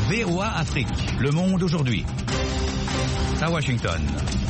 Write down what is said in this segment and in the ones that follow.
VOA Afrique, Le Monde aujourd'hui. À Washington.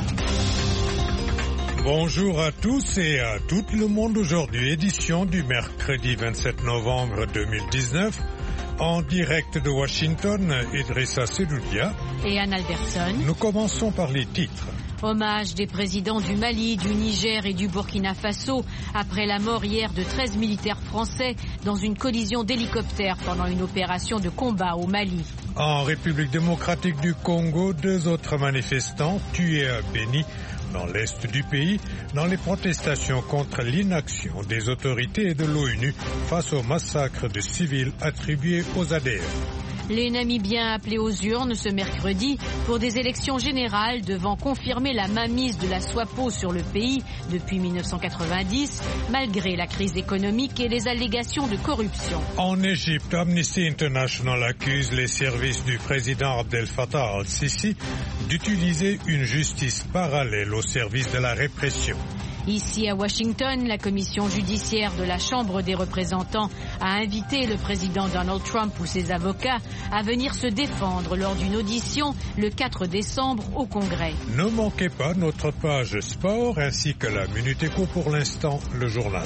Bonjour à tous et à tout le monde aujourd'hui, édition du mercredi 27 novembre 2019. En direct de Washington, Idrissa Seloudia et Anne Albertson. Nous commençons par les titres. Hommage des présidents du Mali, du Niger et du Burkina Faso après la mort hier de 13 militaires français dans une collision d'hélicoptères pendant une opération de combat au Mali. En République démocratique du Congo, 2 autres manifestants tués à Béni, dans l'est du pays, dans les protestations contre l'inaction des autorités et de l'ONU face au massacre de civils attribués aux ADF. Les Namibiens appelés aux urnes ce mercredi pour des élections générales devant confirmer la mainmise de la SWAPO sur le pays depuis 1990, malgré la crise économique et les allégations de corruption. En Égypte, Amnesty International accuse les services du président Abdel Fattah al-Sisi d'utiliser une justice parallèle au service de la répression. Ici à Washington, la commission judiciaire de la Chambre des représentants a invité le président Donald Trump ou ses avocats à venir se défendre lors d'une audition le 4 décembre au Congrès. Ne manquez pas notre page sport ainsi que la Minute Éco pour l'instant, le journal.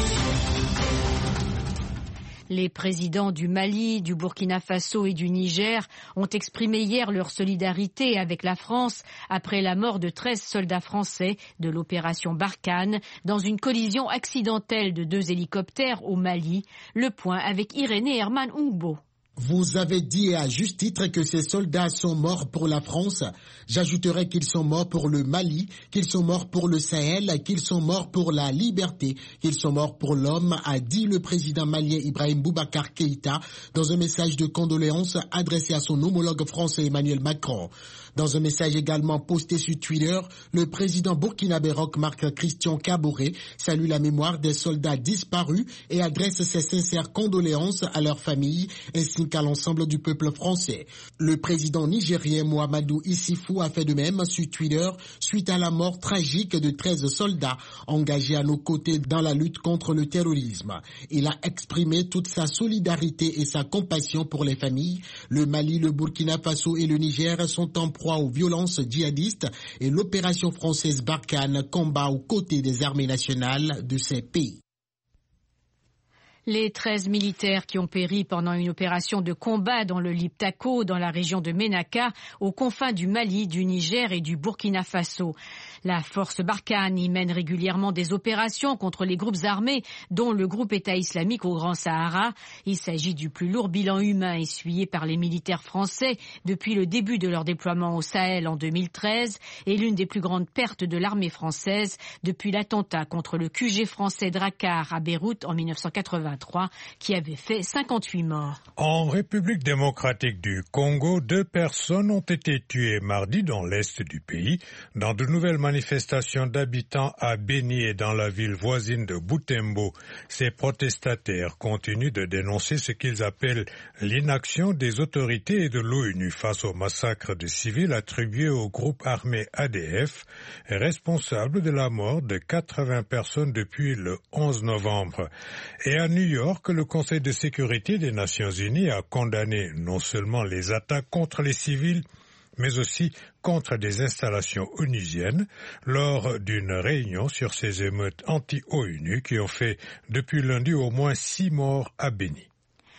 Les présidents du Mali, du Burkina Faso et du Niger ont exprimé hier leur solidarité avec la France après la mort de 13 soldats français de l'opération Barkhane dans une collision accidentelle de 2 hélicoptères au Mali. Le point avec Irénée Herman Ungbo. Vous avez dit à juste titre que ces soldats sont morts pour la France. J'ajouterai qu'ils sont morts pour le Mali, qu'ils sont morts pour le Sahel, qu'ils sont morts pour la liberté, qu'ils sont morts pour l'homme, a dit le président malien Ibrahim Boubacar Keïta dans un message de condoléances adressé à son homologue français Emmanuel Macron. Dans un message également posté sur Twitter, le président burkinabé Marc Christian Kaboré salue la mémoire des soldats disparus et adresse ses sincères condoléances à leurs familles ainsi qu'à l'ensemble du peuple français. Le président nigérien Mohamedou Issifou a fait de même sur Twitter suite à la mort tragique de 13 soldats engagés à nos côtés dans la lutte contre le terrorisme. Il a exprimé toute sa solidarité et sa compassion pour les familles. Le Mali, le Burkina Faso et le Niger sont en proie aux violences djihadistes et l'opération française Barkhane combat aux côtés des armées nationales de ces pays. Les 13 militaires qui ont péri pendant une opération de combat dans le Liptako, dans la région de Ménaka, aux confins du Mali, du Niger et du Burkina Faso. La force Barkhane y mène régulièrement des opérations contre les groupes armés, dont le groupe État islamique au Grand Sahara. Il s'agit du plus lourd bilan humain essuyé par les militaires français depuis le début de leur déploiement au Sahel en 2013 et l'une des plus grandes pertes de l'armée française depuis l'attentat contre le QG français Drakkar à Beyrouth en 1983 qui avait fait 58 morts. En République démocratique du Congo, 2 personnes ont été tuées mardi dans l'est du pays dans de nouvelles manifestations d'habitants à Béni et dans la ville voisine de Butembo. Ces protestataires continuent de dénoncer ce qu'ils appellent l'inaction des autorités et de l'ONU face au massacre de civils attribué au groupe armé ADF, responsable de la mort de 80 personnes depuis le 11 novembre. Et à New York, le Conseil de sécurité des Nations Unies a condamné non seulement les attaques contre les civils, mais aussi contre des installations onusiennes lors d'une réunion sur ces émeutes anti-ONU qui ont fait depuis lundi au moins 6 morts à Béni.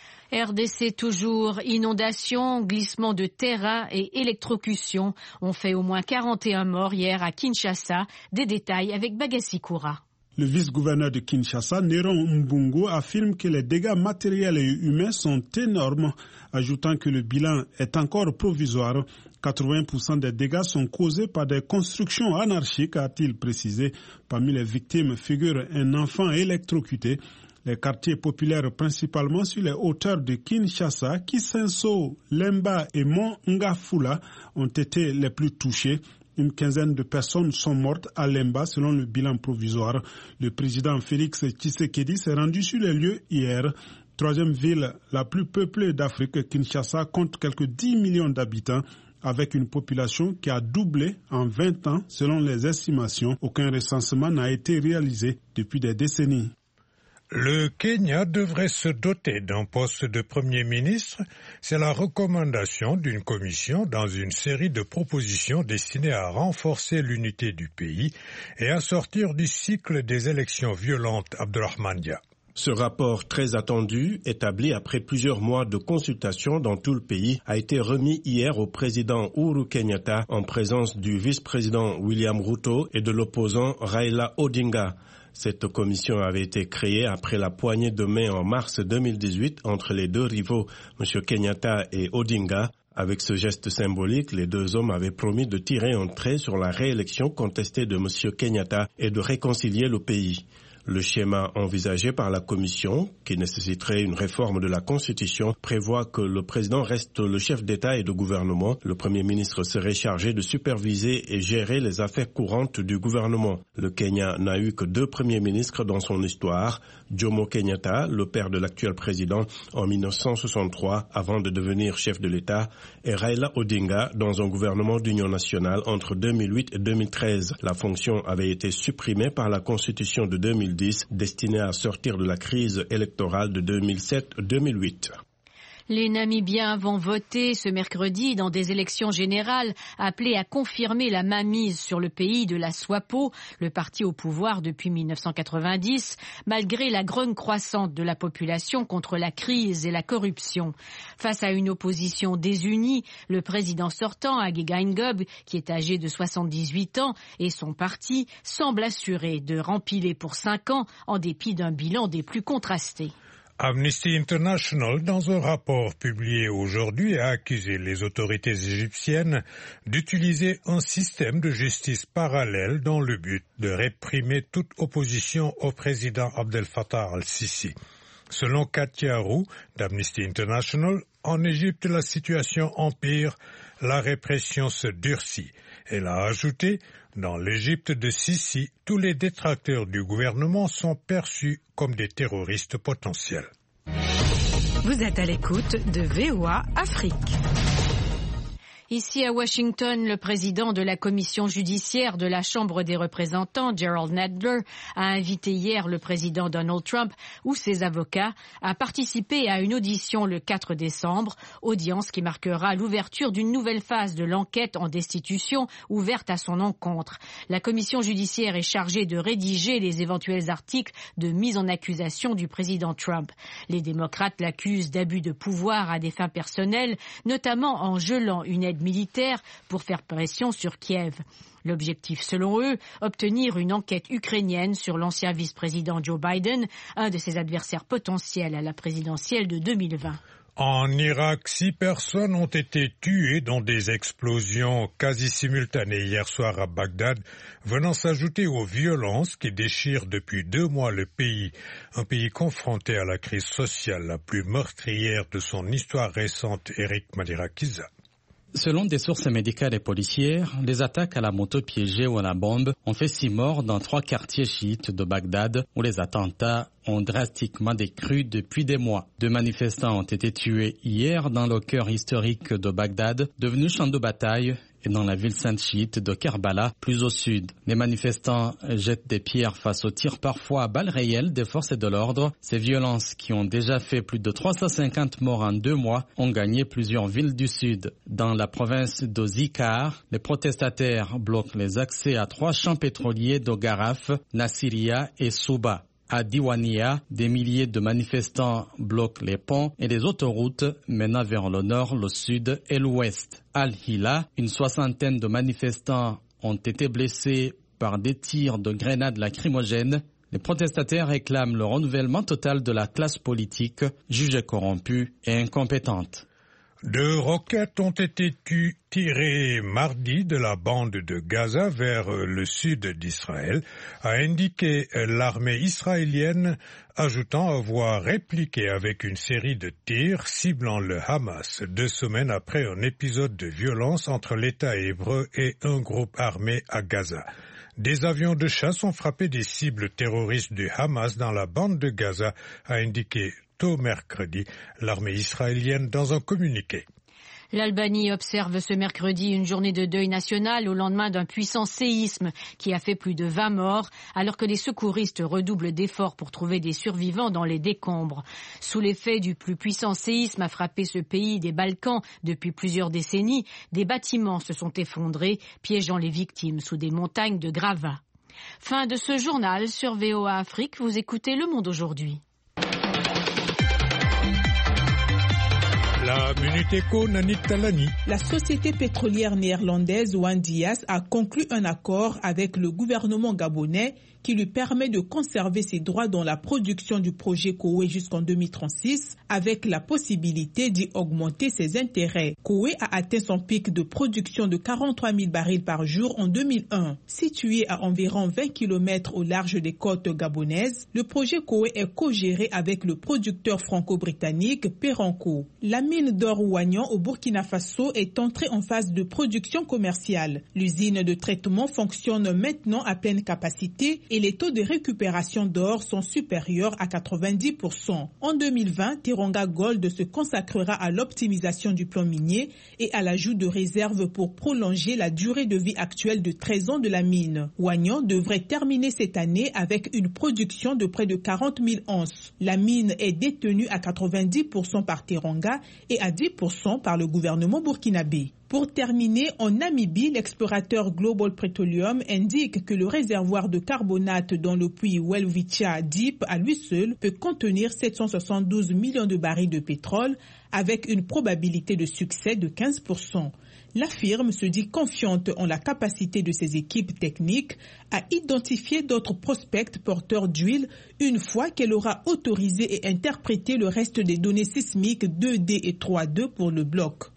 RDC toujours, inondations, glissements de terrain et électrocutions ont fait au moins 41 morts hier à Kinshasa. Des détails avec Bagassi Koura. Le vice-gouverneur de Kinshasa, Néron Mbungo, affirme que les dégâts matériels et humains sont énormes, ajoutant que le bilan est encore provisoire. 80% des dégâts sont causés par des constructions anarchiques, a-t-il précisé. Parmi les victimes figure un enfant électrocuté. Les quartiers populaires, principalement sur les hauteurs de Kinshasa, Kisenso, Lemba et Mont Ngafula, ont été les plus touchés. Une quinzaine de personnes sont mortes à Lemba selon le bilan provisoire. Le président Félix Tshisekedi s'est rendu sur les lieux hier. Troisième ville la plus peuplée d'Afrique, Kinshasa compte quelques 10 millions d'habitants avec une population qui a doublé en 20 ans selon les estimations. Aucun recensement n'a été réalisé depuis des décennies. Le Kenya devrait se doter d'un poste de Premier ministre. C'est la recommandation d'une commission dans une série de propositions destinées à renforcer l'unité du pays et à sortir du cycle des élections violentes. Abdurrahman Dia. Ce rapport très attendu, établi après plusieurs mois de consultation dans tout le pays, a été remis hier au président Uhuru Kenyatta en présence du vice-président William Ruto et de l'opposant Raila Odinga. Cette commission avait été créée après la poignée de main en mars 2018 entre les deux rivaux, M. Kenyatta et Odinga. Avec ce geste symbolique, les deux hommes avaient promis de tirer un trait sur la réélection contestée de M. Kenyatta et de réconcilier le pays. Le schéma envisagé par la commission, qui nécessiterait une réforme de la Constitution, prévoit que le président reste le chef d'État et de gouvernement. Le Premier ministre serait chargé de superviser et gérer les affaires courantes du gouvernement. Le Kenya n'a eu que 2 premiers ministres dans son histoire. Jomo Kenyatta, le père de l'actuel président, en 1963, avant de devenir chef de l'État, et Raila Odinga dans un gouvernement d'union nationale entre 2008 et 2013. La fonction avait été supprimée par la Constitution de 2010, destinée à sortir de la crise électorale de 2007-2008. Les Namibiens vont voter ce mercredi dans des élections générales appelées à confirmer la mainmise sur le pays de la SWAPO, le parti au pouvoir depuis 1990, malgré la grogne croissante de la population contre la crise et la corruption. Face à une opposition désunie, le président sortant, Hage Geingob, qui est âgé de 78 ans, et son parti semblent assurés de rempiler pour 5 ans en dépit d'un bilan des plus contrastés. Amnesty International, dans un rapport publié aujourd'hui, a accusé les autorités égyptiennes d'utiliser un système de justice parallèle dans le but de réprimer toute opposition au président Abdel Fattah al-Sisi. Selon Katia Roux d'Amnesty International, en Égypte, la situation empire, la répression se durcit. Elle a ajouté: dans l'Égypte de Sisi, tous les détracteurs du gouvernement sont perçus comme des terroristes potentiels. Vous êtes à l'écoute de VOA Afrique. Ici à Washington, le président de la commission judiciaire de la Chambre des représentants, Gerald Nadler, a invité hier le président Donald Trump ou ses avocats à participer à une audition le 4 décembre, audience qui marquera l'ouverture d'une nouvelle phase de l'enquête en destitution ouverte à son encontre. La commission judiciaire est chargée de rédiger les éventuels articles de mise en accusation du président Trump. Les démocrates l'accusent d'abus de pouvoir à des fins personnelles, notamment en gelant une aide militaire pour faire pression sur Kiev. L'objectif, selon eux, obtenir une enquête ukrainienne sur l'ancien vice-président Joe Biden, un de ses adversaires potentiels à la présidentielle de 2020. En Irak, 6 personnes ont été tuées dans des explosions quasi simultanées hier soir à Bagdad, venant s'ajouter aux violences qui déchirent depuis 2 mois le pays, un pays confronté à la crise sociale la plus meurtrière de son histoire récente. Eric Madirakiza. Selon des sources médicales et policières, les attaques à la moto piégée ou à la bombe ont fait 6 morts dans 3 quartiers chiites de Bagdad où les attentats ont drastiquement décru depuis des mois. 2 manifestants ont été tués hier dans le cœur historique de Bagdad, devenu champ de bataille, et dans la ville sainte chiite de Kerbala, plus au sud. Les manifestants jettent des pierres face aux tirs parfois à balles réelles des forces de l'ordre. Ces violences, qui ont déjà fait plus de 350 morts en 2 mois, ont gagné plusieurs villes du sud. Dans la province de Zikar, les protestataires bloquent les accès à 3 champs pétroliers de Garaf, Nassiria et Souba. À Diwania, des milliers de manifestants bloquent les ponts et les autoroutes menant vers le nord, le sud et l'ouest. À Al-Hila, une 60aine de manifestants ont été blessés par des tirs de grenades lacrymogènes. Les protestataires réclament le renouvellement total de la classe politique, jugée corrompue et incompétente. 2 roquettes ont été tirées mardi de la bande de Gaza vers le sud d'Israël, a indiqué l'armée israélienne, ajoutant avoir répliqué avec une série de tirs ciblant le Hamas 2 semaines après un épisode de violence entre l'État hébreu et un groupe armé à Gaza. Des avions de chasse ont frappé des cibles terroristes du Hamas dans la bande de Gaza, a indiqué tôt mercredi l'armée israélienne dans un communiqué. L'Albanie observe ce mercredi une journée de deuil national au lendemain d'un puissant séisme qui a fait plus de 20 morts, alors que les secouristes redoublent d'efforts pour trouver des survivants dans les décombres. Sous l'effet du plus puissant séisme à frapper ce pays des Balkans depuis plusieurs décennies, des bâtiments se sont effondrés, piégeant les victimes sous des montagnes de gravats. Fin de ce journal sur VOA Afrique. Vous écoutez Le Monde aujourd'hui. La Minute Éco, Nanit Talani. La société pétrolière néerlandaise Wandias a conclu un accord avec le gouvernement gabonais qui lui permet de conserver ses droits dans la production du projet Kowe jusqu'en 2036, avec la possibilité d'y augmenter ses intérêts. Kowe a atteint son pic de production de 43 000 barils par jour en 2001. Situé à environ 20 km au large des côtes gabonaises, le projet Kowe est co-géré avec le producteur franco-britannique Perenco. La mine d'or Ouagnan au Burkina Faso est entrée en phase de production commerciale. L'usine de traitement fonctionne maintenant à pleine capacité et les taux de récupération d'or sont supérieurs à 90%. En 2020, Teranga Gold se consacrera à l'optimisation du plan minier et à l'ajout de réserves pour prolonger la durée de vie actuelle de 13 ans de la mine. Ouagnan devrait terminer cette année avec une production de près de 40 000 onces. La mine est détenue à 90% par Teranga et à 10% par le gouvernement burkinabé. Pour terminer, en Namibie, l'explorateur Global Petroleum indique que le réservoir de carbonate dans le puits Welwitschia Deep à lui seul peut contenir 772 millions de barils de pétrole avec une probabilité de succès de 15%. La firme se dit confiante en la capacité de ses équipes techniques à identifier d'autres prospects porteurs d'huile une fois qu'elle aura autorisé et interprété le reste des données sismiques 2D et 3D pour le bloc.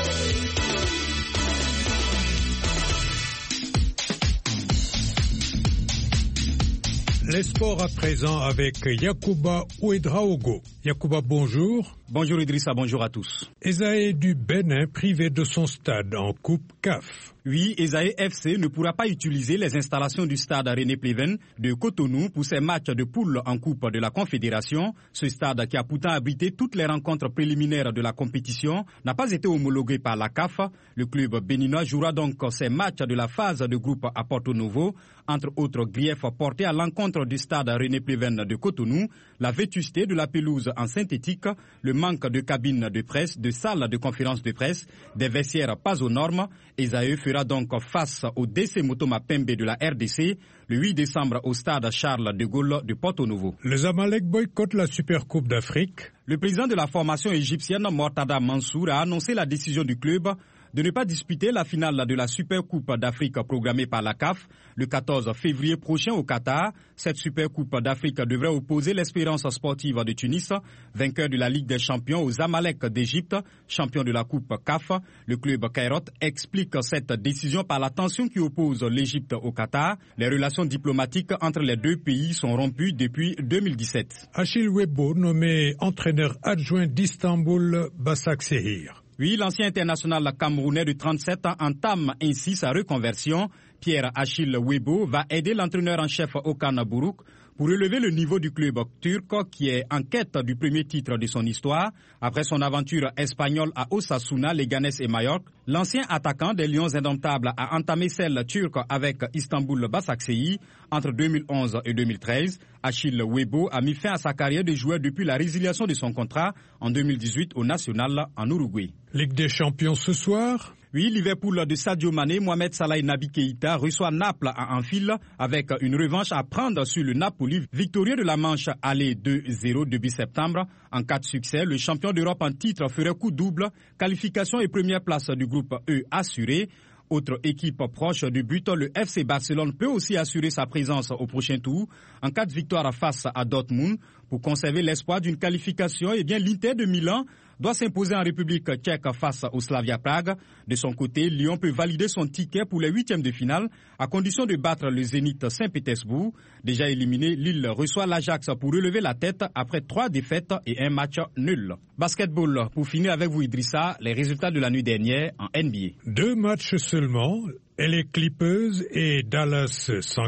Les sports à présent avec Yacouba Ouedraogo. Yacouba, bonjour. Bonjour Idrissa, bonjour à tous. Esaé du Bénin privé de son stade en Coupe CAF. Oui, Esaé FC ne pourra pas utiliser les installations du stade René Pleven de Cotonou pour ses matchs de poule en Coupe de la Confédération. Ce stade, qui a pourtant abrité toutes les rencontres préliminaires de la compétition, n'a pas été homologué par la CAF. Le club béninois jouera donc ses matchs de la phase de groupe à Porto Novo. Entre autres griefs portés à l'encontre du stade René Pleven de Cotonou, la vétusté de la pelouse en synthétique, le manque de cabines de presse, de salles de conférence de presse, des vestiaires pas aux normes. Esaé fera donc face au DC Motoma Pembe de la RDC le 8 décembre au stade Charles de Gaulle de Porto Novo. Le Zamalek boycotte la Supercoupe d'Afrique. Le président de la formation égyptienne, Mortada Mansour, a annoncé la décision du club de ne pas disputer la finale de la Supercoupe d'Afrique programmée par la CAF le 14 février prochain au Qatar. Cette Supercoupe d'Afrique devrait opposer l'Espérance sportive de Tunis, vainqueur de la Ligue des champions, aux Zamalek d'Égypte, champion de la Coupe CAF. Le club Cairot explique cette décision par la tension qui oppose l'Égypte au Qatar. Les relations diplomatiques entre les deux pays sont rompues depuis 2017. Achille Webo, nommé entraîneur adjoint d'Istanbul Basaksehir. Oui, l'ancien international camerounais de 37 ans entame ainsi sa reconversion. Pierre Achille Webo va aider l'entraîneur en chef Okan Buruk pour relever le niveau du club turc qui est en quête du premier titre de son histoire. Après son aventure espagnole à Osasuna, Leganés et Majorque, l'ancien attaquant des Lions indomptables a entamé celle turque avec Istanbul Basaksehir entre 2011 et 2013. Achille Webo a mis fin à sa carrière de joueur depuis la résiliation de son contrat en 2018 au National en Uruguay. Ligue des champions ce soir. Oui, Liverpool de Sadio Mané, Mohamed Salah et Naby Keïta reçoit Naples à Anfield avec une revanche à prendre sur le Napoli, victorieux de la Manche aller 2-0 début septembre. En cas de succès, le champion d'Europe en titre ferait coup double, qualification et première place du groupe E assurée. Autre équipe proche du but, le FC Barcelone peut aussi assurer sa présence au prochain tour. En cas de victoire face à Dortmund, pour conserver l'espoir d'une qualification, l'Inter de Milan doit s'imposer en République tchèque face au Slavia Prague. De son côté, Lyon peut valider son ticket pour les huitièmes de finale à condition de battre le Zénith Saint-Pétersbourg. Déjà éliminé, Lille reçoit l'Ajax pour relever la tête après 3 défaites et un match nul. Basketball, pour finir avec vous Idrissa, les résultats de la nuit dernière en NBA. 2 matchs seulement. LA Clippers et Dallas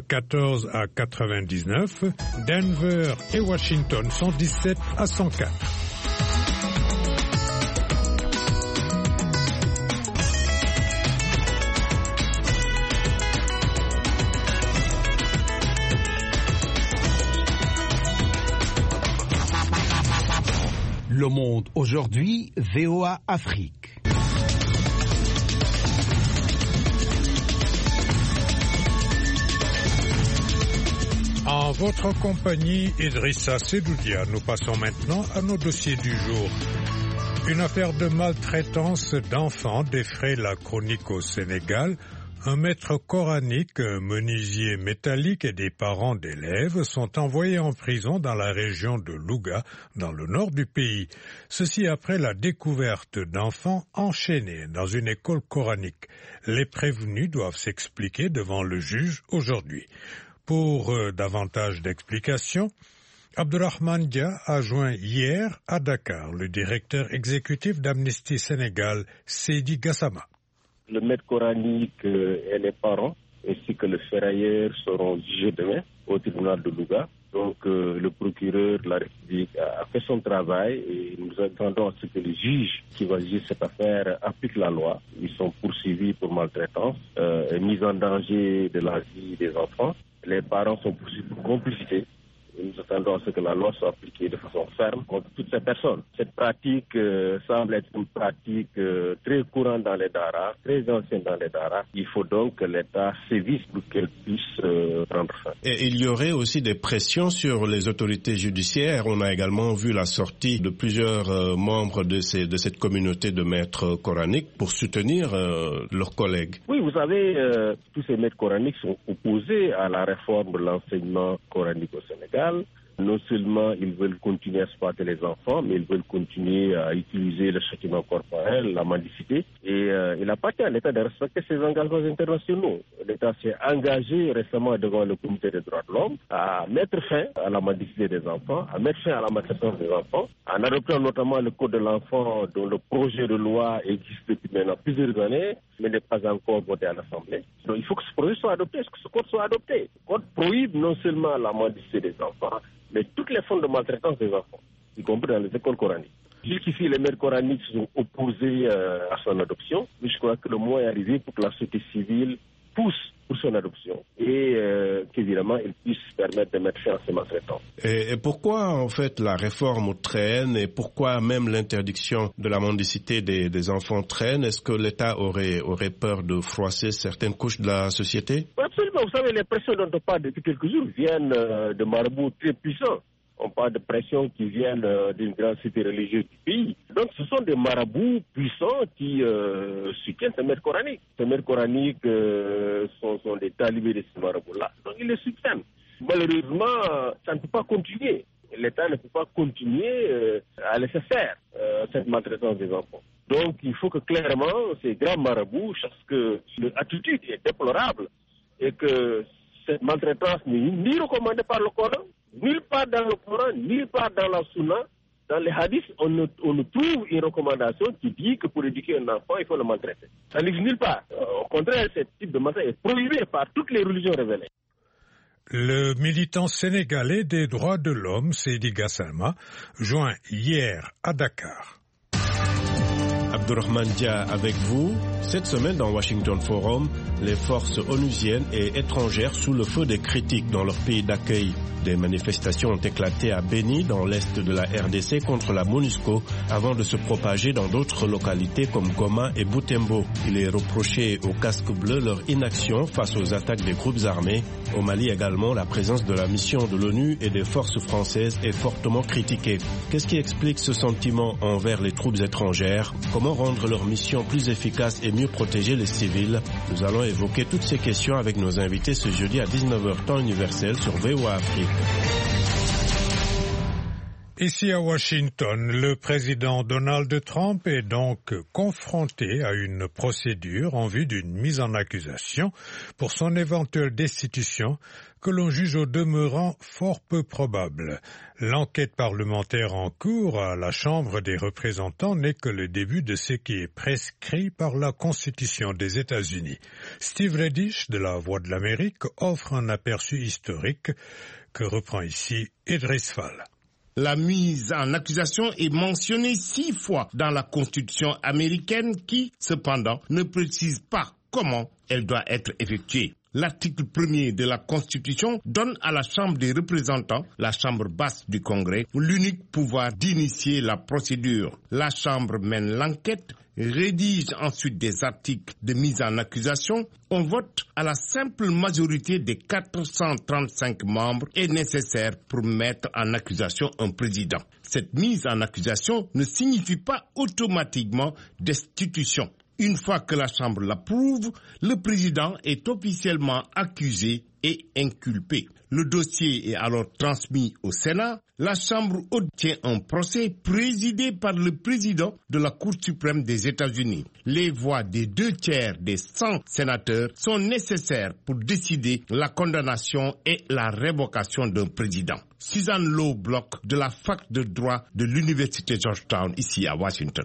114 à 99. Denver et Washington 117 à 104. Le Monde aujourd'hui, VOA Afrique. En votre compagnie, Idrissa Sedoudia, nous passons maintenant à nos dossiers du jour. Une affaire de maltraitance d'enfants défraie la chronique au Sénégal. Un maître coranique, un menuisier métallique et des parents d'élèves sont envoyés en prison dans la région de Louga, dans le nord du pays. Ceci après la découverte d'enfants enchaînés dans une école coranique. Les prévenus doivent s'expliquer devant le juge aujourd'hui. Pour davantage d'explications, Abdourahmane Dia a joint hier à Dakar le directeur exécutif d'Amnesty Sénégal, Seydi Gassama. Le maître coranique et les parents, ainsi que le ferrailleur, seront jugés demain au tribunal de Louga. Donc le procureur de la République a fait son travail et nous attendons à ce que le juge qui va juger cette affaire applique la loi. Ils sont poursuivis pour maltraitance, mise en danger de la vie des enfants. Les parents sont poursuivis pour complicité. Nous attendons à ce que la loi soit appliquée de façon ferme contre toutes ces personnes. Cette pratique semble être une pratique très courante dans les daras, très ancienne dans les daras. Il faut donc que l'État sévisse pour qu'elle puisse prendre fin. Et il y aurait aussi des pressions sur les autorités judiciaires. On a également vu la sortie de plusieurs membres de cette communauté de maîtres coraniques pour soutenir leurs collègues. Oui, vous savez, tous ces maîtres coraniques sont opposés à la réforme de l'enseignement coranique au Sénégal. Non seulement ils veulent continuer à exploiter les enfants, mais ils veulent continuer à utiliser le châtiment corporel, la mendicité. Et il appartient à l'État de respecter ses engagements internationaux. L'État s'est engagé récemment devant le Comité des droits de l'homme à mettre fin à la mendicité des enfants, à mettre fin à la maltraitance des enfants, en adoptant notamment le Code de l'enfant dont le projet de loi existe depuis maintenant plusieurs années, mais n'est pas encore voté à l'Assemblée. Donc il faut que ce projet soit adopté, que ce code soit adopté. Le code prohibe non seulement la mendicité des enfants, mais toutes les formes de maltraitance des enfants, y compris dans les écoles coraniques. Jusqu'ici, les maîtres coraniques se sont opposés à son adoption, mais je crois que le moment est arrivé pour que la société civile pousse pour son adoption et qu'évidemment, il puisse permettre de mettre fin à ces maltraitances. Et pourquoi, en fait, la réforme traîne et pourquoi même l'interdiction de la mendicité des enfants traîne? Est-ce que l'État aurait peur de froisser certaines couches de la société? Oui, absolument. Vous savez, les pressions dont on parle depuis quelques jours viennent de marabouts très puissants. On parle de pressions qui viennent d'une grande cité religieuse du pays. Donc ce sont des marabouts puissants qui soutiennent ces maîtres coraniques. Ces maîtres coraniques sont des talibés de ces marabouts-là. Donc ils les soutiennent. Malheureusement, ça ne peut pas continuer. L'État ne peut pas continuer à laisser faire cette maltraitance des enfants. Donc il faut que clairement ces grands marabouts, parce que l'attitude est déplorable et que cette maltraitance n'est ni recommandée par le Coran, nulle part dans le Coran, nulle part dans la Sunna. Dans les hadiths, on ne trouve une recommandation qui dit que pour éduquer un enfant, il faut le maltraiter. Ça n'existe nulle part. Au contraire, ce type de maltraitance est prohibé par toutes les religions révélées. Le militant sénégalais des droits de l'homme, Seydi Gassama, joint hier à Dakar. Abdourahmane Dia avec vous. Cette semaine dans Washington Forum, les forces onusiennes et étrangères sous le feu des critiques dans leur pays d'accueil. Des manifestations ont éclaté à Beni, dans l'est de la RDC, contre la MONUSCO, avant de se propager dans d'autres localités comme Goma et Butembo. Il est reproché aux casques bleus leur inaction face aux attaques des groupes armés. Au Mali également, la présence de la mission de l'ONU et des forces françaises est fortement critiquée. Qu'est-ce qui explique ce sentiment envers les troupes étrangères? Comment rendre leur mission plus efficace et mieux protéger les civils? Nous allons évoquer toutes ces questions avec nos invités ce jeudi à 19h temps universel sur VOA Afrique. Ici à Washington, le président Donald Trump est donc confronté à une procédure en vue d'une mise en accusation pour son éventuelle destitution que l'on juge au demeurant fort peu probable. L'enquête parlementaire en cours à la Chambre des représentants n'est que le début de ce qui est prescrit par la Constitution des États-Unis. Steve Redish de la Voix de l'Amérique offre un aperçu historique que reprend ici Idriss Fall. La mise en accusation est mentionnée 6 fois dans la Constitution américaine qui, cependant, ne précise pas comment elle doit être effectuée. L'article 1er de la Constitution donne à la Chambre des représentants, la Chambre basse du Congrès, l'unique pouvoir d'initier la procédure. La Chambre mène l'enquête, rédige ensuite des articles de mise en accusation. On vote à la simple majorité des 435 membres est nécessaire pour mettre en accusation un président. Cette mise en accusation ne signifie pas automatiquement destitution. Une fois que la Chambre l'approuve, le président est officiellement accusé et inculpé. Le dossier est alors transmis au Sénat. La Chambre haute tient un procès présidé par le président de la Cour suprême des États-Unis. Les voix des 2/3 des 100 sénateurs sont nécessaires pour décider la condamnation et la révocation d'un président. Suzanne Lowe Bloch de la fac de droit de l'Université Georgetown, ici à Washington.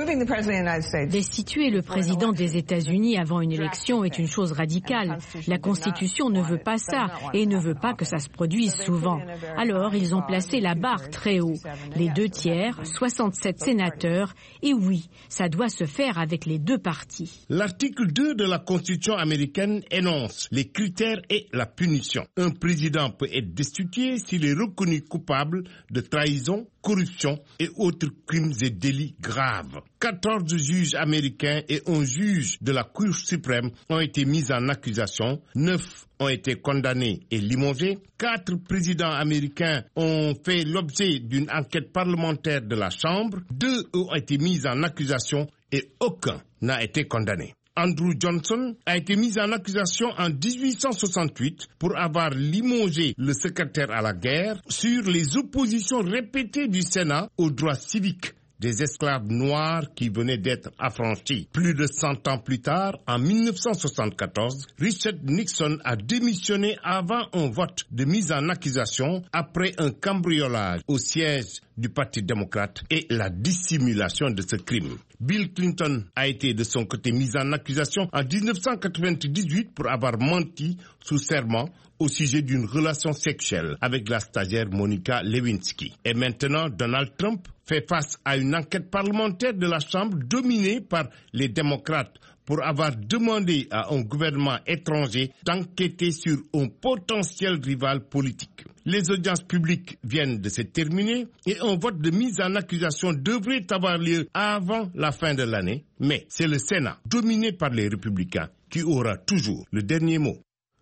Destituer le président des États-Unis avant une élection est une chose radicale. La Constitution ne veut pas ça et ne veut pas que ça se produise souvent. Alors, ils ont placé la barre très haut. Les 2/3, 67 sénateurs, et oui, ça doit se faire avec les deux partis. L'article 2 de la Constitution américaine énonce les critères et la punition. Un président peut être destitué s'il est reconnu coupable de trahison, corruption et autres crimes et délits graves. 14 juges américains et un juge de la Cour suprême ont été mis en accusation. 9 ont été condamnés et limogés. 4 présidents américains ont fait l'objet d'une enquête parlementaire de la Chambre. 2 ont été mis en accusation et aucun n'a été condamné. Andrew Johnson a été mis en accusation en 1868 pour avoir limogé le secrétaire à la guerre sur les oppositions répétées du Sénat aux droits civiques des esclaves noirs qui venaient d'être affranchis. Plus de 100 ans plus tard, en 1974, Richard Nixon a démissionné avant un vote de mise en accusation après un cambriolage au siège du Parti démocrate et la dissimulation de ce crime. Bill Clinton a été de son côté mis en accusation en 1998 pour avoir menti sous serment au sujet d'une relation sexuelle avec la stagiaire Monica Lewinsky. Et maintenant, Donald Trump fait face à une enquête parlementaire de la Chambre dominée par les démocrates pour avoir demandé à un gouvernement étranger d'enquêter sur un potentiel rival politique. Les audiences publiques viennent de se terminer et un vote de mise en accusation devrait avoir lieu avant la fin de l'année. Mais c'est le Sénat, dominé par les républicains, qui aura toujours le dernier mot.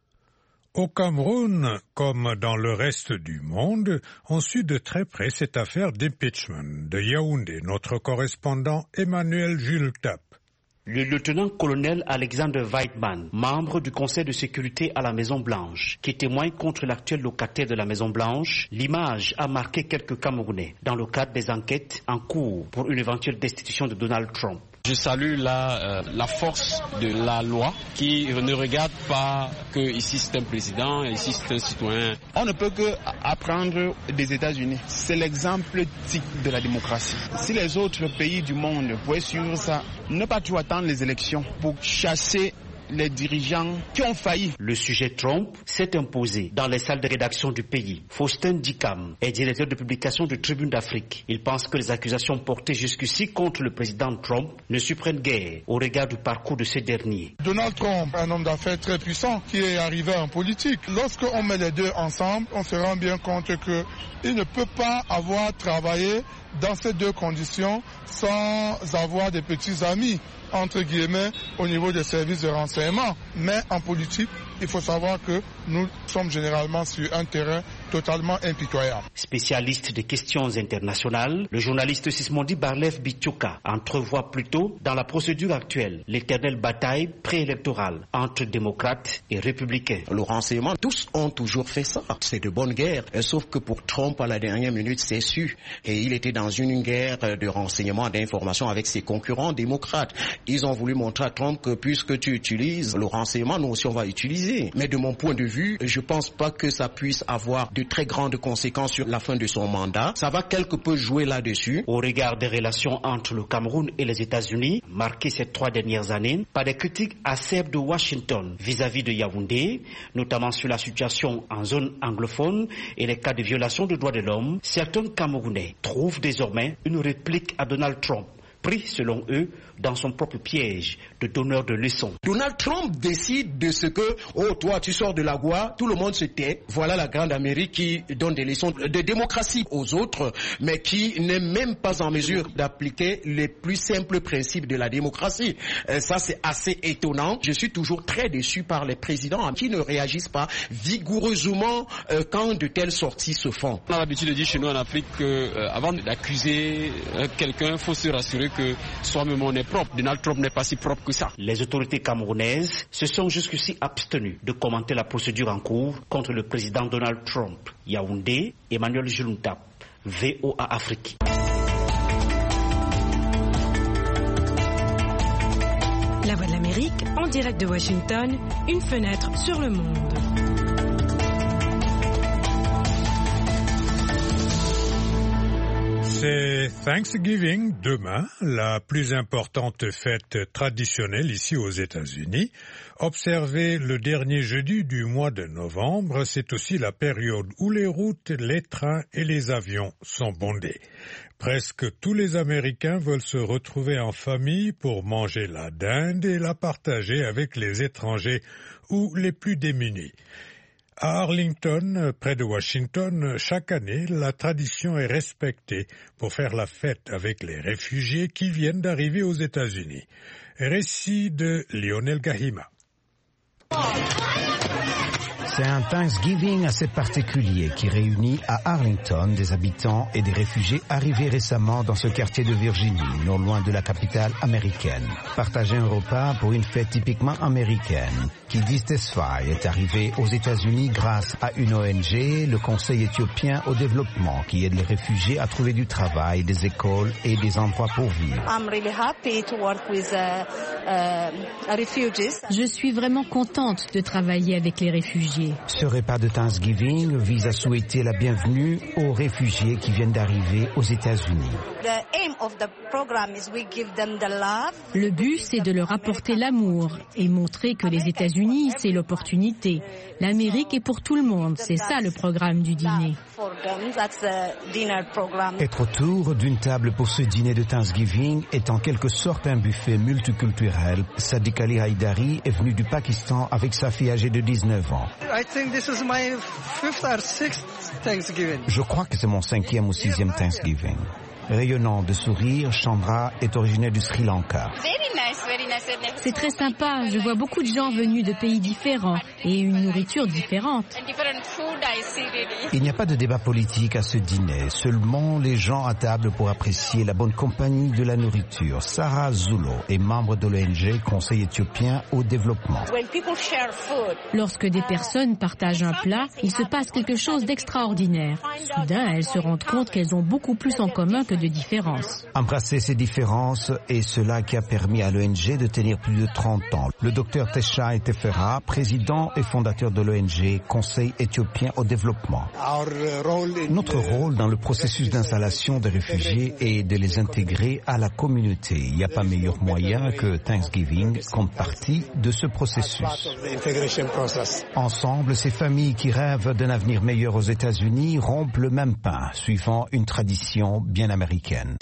Au Cameroun, comme dans le reste du monde, on suit de très près cette affaire d'impeachment. De Yaoundé, notre correspondant Emmanuel Jules Tapp. Le lieutenant-colonel Alexander Weidman, membre du Conseil de sécurité à la Maison-Blanche, qui témoigne contre l'actuel locataire de la Maison-Blanche, l'image a marqué quelques Camerounais dans le cadre des enquêtes en cours pour une éventuelle destitution de Donald Trump. Je salue la force de la loi qui ne regarde pas que ici c'est un président, ici c'est un citoyen. On ne peut que apprendre des États-Unis. C'est l'exemple type de la démocratie. Si les autres pays du monde pouvaient suivre ça, ne pas toujours attendre les élections pour chasser les dirigeants qui ont failli. Le sujet Trump s'est imposé dans les salles de rédaction du pays. Faustin Dikam est directeur de publication de Tribune d'Afrique. Il pense que les accusations portées jusqu'ici contre le président Trump ne surprennent guère au regard du parcours de ce dernier. Donald Trump, un homme d'affaires très puissant qui est arrivé en politique. Lorsqu'on met les deux ensemble, on se rend bien compte qu'il ne peut pas avoir travaillé dans ces deux conditions sans avoir des petits amis, entre guillemets, au niveau des services de renseignement. Mais en politique, il faut savoir que nous sommes généralement sur un terrain totalement impitoyable. Spécialiste des questions internationales, le journaliste Sismondi Barlef Bitioka entrevoit plutôt dans la procédure actuelle l'éternelle bataille préélectorale entre démocrates et républicains. Le renseignement, tous ont toujours fait ça. C'est de bonne guerre. Sauf que pour Trump, à la dernière minute, c'est su. Et il était dans une guerre de renseignement, d'information avec ses concurrents démocrates. Ils ont voulu montrer à Trump que puisque tu utilises le renseignement, nous aussi on va utiliser. Mais de mon point de vue, je pense pas que ça puisse avoir de très grandes conséquences sur la fin de son mandat. Ça va quelque peu jouer là-dessus. Au regard des relations entre le Cameroun et les États-Unis, marquées ces 3 dernières années par des critiques acerbes de Washington vis-à-vis de Yaoundé, notamment sur la situation en zone anglophone et les cas de violation des droits de l'homme, certains Camerounais trouvent désormais une réplique à Donald Trump pris selon eux dans son propre piège de donneur de leçons. Donald Trump décide de ce que, oh toi tu sors de la Goa, tout le monde se tait. Voilà la grande Amérique qui donne des leçons de démocratie aux autres, mais qui n'est même pas en mesure d'appliquer les plus simples principes de la démocratie. Ça c'est assez étonnant. Je suis toujours très déçu par les présidents qui ne réagissent pas vigoureusement quand de telles sorties se font. On a l'habitude de dire chez nous en Afrique qu'avant d'accuser quelqu'un, il faut se rassurer que soi-même on est propre. Donald Trump n'est pas si propre que ça. Les autorités camerounaises se sont jusqu'ici abstenues de commenter la procédure en cours contre le président Donald Trump. Yaoundé, Emmanuel Juntap, VOA Afrique. La Voix de l'Amérique, en direct de Washington, une fenêtre sur le monde. C'est Thanksgiving demain, la plus importante fête traditionnelle ici aux États-Unis. Observée le dernier jeudi du mois de novembre, c'est aussi la période où les routes, les trains et les avions sont bondés. Presque tous les Américains veulent se retrouver en famille pour manger la dinde et la partager avec les étrangers ou les plus démunis. À Arlington, près de Washington, chaque année, la tradition est respectée pour faire la fête avec les réfugiés qui viennent d'arriver aux États-Unis. Récit de Lionel Gahima. C'est un Thanksgiving assez particulier qui réunit à Arlington des habitants et des réfugiés arrivés récemment dans ce quartier de Virginie, non loin de la capitale américaine. Partager un repas pour une fête typiquement américaine. Kidis Tesfaye est arrivé aux États-Unis grâce à une ONG, le Conseil éthiopien au développement, qui aide les réfugiés à trouver du travail, des écoles et des endroits pour vivre. Je suis vraiment contente de travailler avec les réfugiés. Ce repas de Thanksgiving vise à souhaiter la bienvenue aux réfugiés qui viennent d'arriver aux États-Unis. Le but, c'est de leur apporter l'amour et montrer que les États-Unis, c'est l'opportunité. L'Amérique est pour tout le monde. C'est ça le programme du dîner. Être autour d'une table pour ce dîner de Thanksgiving est en quelque sorte un buffet multiculturel. Sadiq Ali Haïdari est venu du Pakistan avec sa fille âgée de 19 ans. Je crois que c'est mon 5e ou 6e Thanksgiving. Rayonnant de sourire, Chandra est originaire du Sri Lanka. C'est très sympa. Je vois beaucoup de gens venus de pays différents et une nourriture différente. Il n'y a pas de débat politique à ce dîner, seulement les gens à table pour apprécier la bonne compagnie de la nourriture. Sarah Zulo est membre de l'ONG Conseil éthiopien au développement. Lorsque des personnes partagent un plat, il se passe quelque chose d'extraordinaire. Soudain, elles se rendent compte qu'elles ont beaucoup plus en commun que de différences. Embrasser ces différences est cela qui a permis à l'ONG de tenir plus de 30 ans. Le docteur Tesha Tefera, président et fondateur de l'ONG Conseil éthiopien au développement. Notre rôle dans le processus d'installation des réfugiés est de les intégrer à la communauté. Il n'y a pas meilleur moyen que Thanksgiving comme partie de ce processus. Ensemble, ces familles qui rêvent d'un avenir meilleur aux États-Unis rompent le même pain, suivant une tradition bien américaine.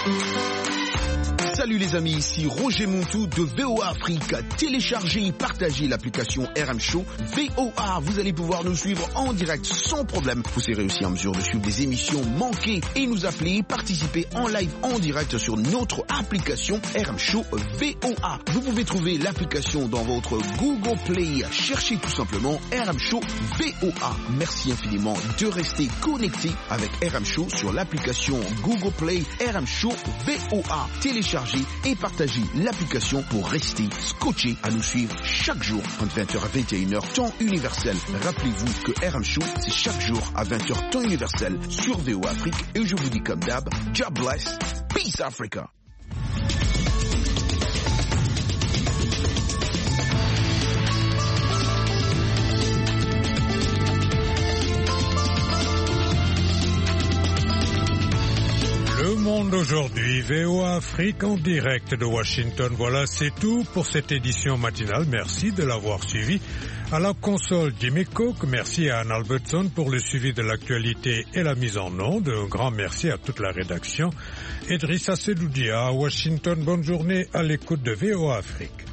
Salut les amis, ici Roger Montou de VOA Afrique. Téléchargez et partagez l'application RM Show VOA. Vous allez pouvoir nous suivre en direct sans problème. Vous serez aussi en mesure de suivre des émissions manquées et nous appeler, participer en live en direct sur notre application RM Show VOA. Vous pouvez trouver l'application dans votre Google Play. Cherchez tout simplement RM Show VOA. Merci infiniment de rester connecté avec RM Show sur l'application Google Play RM Show VOA. Téléchargez et partagez l'application pour rester scotché à nous suivre chaque jour entre 20h à 21h temps universel. Rappelez-vous que RM Show c'est chaque jour à 20h temps universel sur VOA Afrique et je vous dis comme d'hab, God bless, peace Africa. Le monde aujourd'hui Suivi VOA Afrique en direct de Washington. Voilà, c'est tout pour cette édition matinale. Merci de l'avoir suivi. À la console, Jimmy Cook. Merci à Anne Albertson pour le suivi de l'actualité et la mise en onde. Un grand merci à toute la rédaction. Idrissa Sedoudia à Washington. Bonne journée à l'écoute de VOA Afrique.